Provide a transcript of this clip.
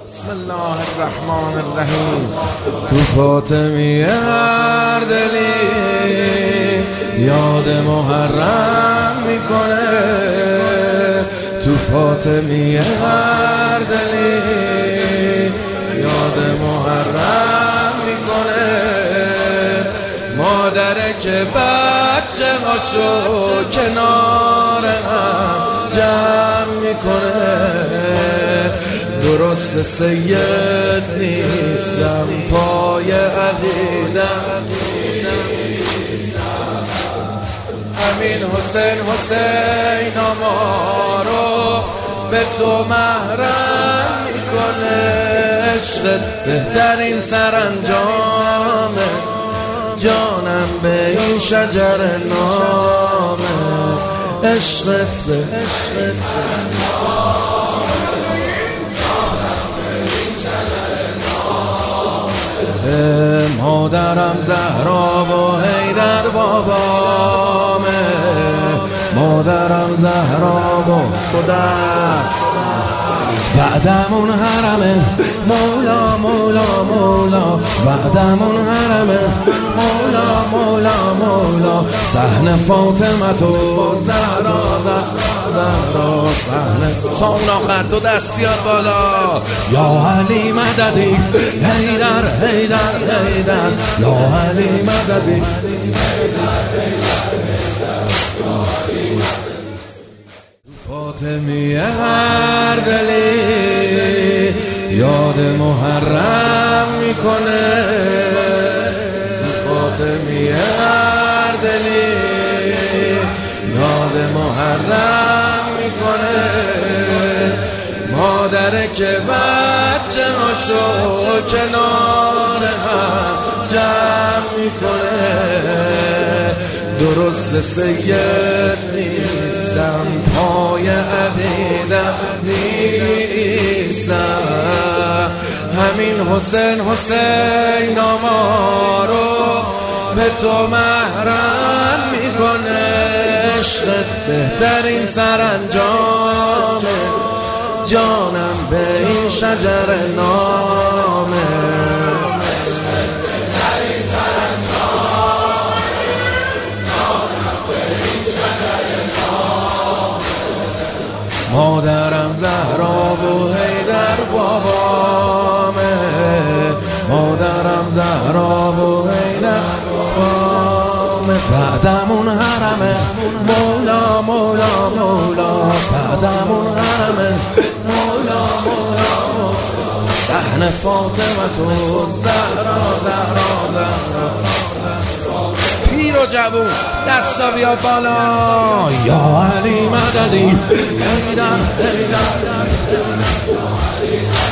بسم الله الرحمن الرحیم. تو فاطمی هر دلی یاد محرم میکنه، تو فاطمی هر دلی یاد محرم میکنه. مادره که بچه هاشو کنار هم جمع میکنه. درست سید نیستم پای عقیدم، همین حسین ما رو به تو محرم میکنه. عشقت بهترین سرانجامه، جانم به این شجر نامه. عشقت به مادرم زهرا و حیدر بابامه، مادرم زهرا و خداست. بعدمون حرمه مولا مولا مولا، بعدمون حرمه مولا مولا مولا. صحن فاطمه تو زهرا زهرا، صحن سامون آخر دو دست بیاد بالا. یا علی مددی حیدر حیدر حیدر، یا علی مددی. فاطمی هر دلی یاد محرم میکنه، فاطمی هر دلی یاد محرم میکنه. مادره که بچه هاشو کنار هم جمع میکنه. درست سید نیستم پای عقیدم نیستم، همین حسین ما رو به تو محرم میکنه. عشقت بهترین سرانجامه، جانم به این شجر نامه. مادرم زهرا و حیدر بابامه، مادرم زهرا و حیدر بابامه. بعدمون حرمه مولا مولا مولا، بعدمون حرمه مولا مولا مولا. صحن فاطمه تو زهرا زهرا زهرا. پیر و جوون دستا بیاد بالا. یا علی مددی حیدر حیدر.